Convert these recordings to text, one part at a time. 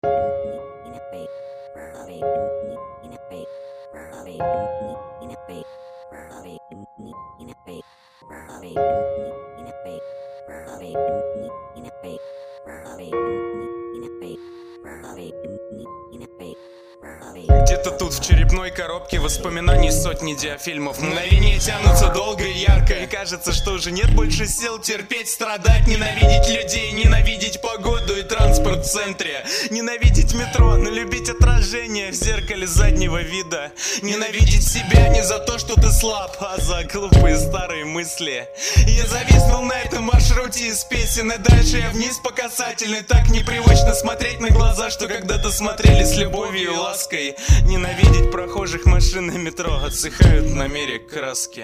Где-то тут в черепной коробке воспоминаний сотни диафильмов. Мгновения тянутся долго и ярко, и кажется, что уже нет больше сил терпеть, страдать, ненавидеть людей, ненавидеть погоду и транспорт в центре, ненавидеть метро, но любить отражение в зеркале заднего вида, ненавидеть себя не за то, что ты слаб, а за глупые старые мысли. Я зависнул на этом маршруте из песен, и дальше я вниз по касательной. Так непривычно смотреть на глаза, что когда-то смотрели с любовью и лаской. Ненавидеть прохожих машин и метро, отсыхают на мире краски.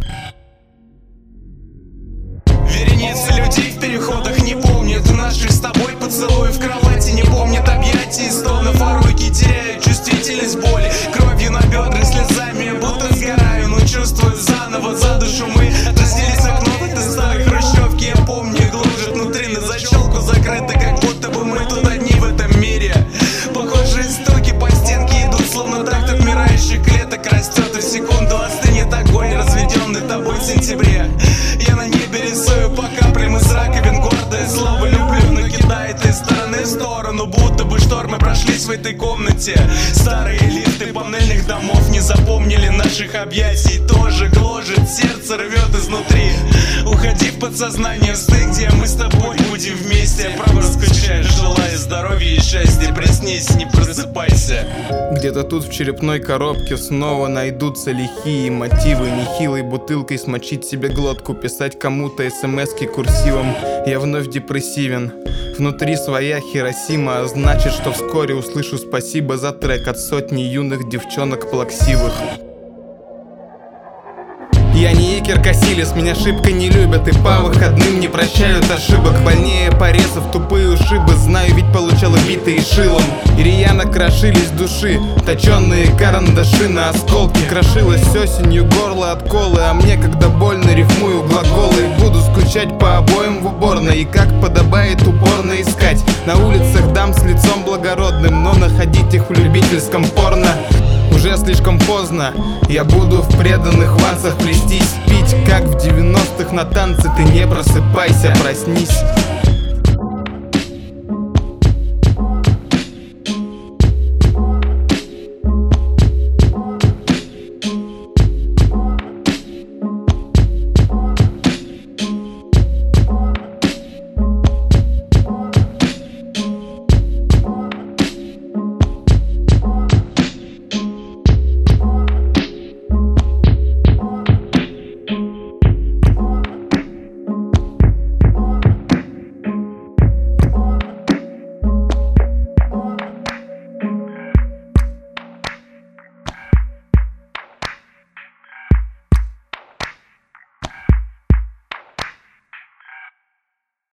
Вереницы людей в переходах не помнят наши с тобой поцелуи в кровати, не помнят объятий, стонов, а руки теряют чувствительность боли. Кровью на бедра, слезами я будто сгораю, но чувствую заново за душу мы разделись окно в этой старой хрущевке. Я помню, их гложет внутри, на защелку закрыто, как будто бы мы тут одни в этом мире. Похожие стуки по стенке идут, словно такт отмирающих клеток растет, и в секунду остынет огонь, разведенный тобой в сентябре. Я на небе рисую по каплям из раковин гордое слово люблю, но кидает из стороны в сторону, будто бы штормы прошлись в этой комнате. Старые лифты панельных домов не запомнили наших объятий, тоже гложет, сердце рвет изнутри. Уходи в подсознание, в сны, где мы с тобой будем вместе. Я правда скучаю, желаю здоровья и счастья, приснись, не просыпайся. Где-то тут в черепной коробке снова найдутся лихие мотивы, нехилой бутылкой смочить себе глотку, писать кому-то смски курсивом. Я вновь депрессивен, внутри своя Хиросима, а значит, что вскоре услышу спасибо за трек от сотни юных девчонок плаксивых. Я не Икер Касилис, меня шибко не любят и по выходным не прощают ошибок. Больнее порезов, тупые ушибы, знаю, ведь получала битые шилом. И рьяно крошились души, точенные карандаши на осколки. Крошилось осенью горло от колы, а мне, когда больно, рифмую глаголы. И буду скучать по обоим в уборной, и как подобает упорно искать на улицах дам с лицом благородным, но находить их в любительском порно уже слишком поздно. Я буду в преданных вансах плестись, пить, как в 90-х на танцы. Ты не просыпайся, проснись.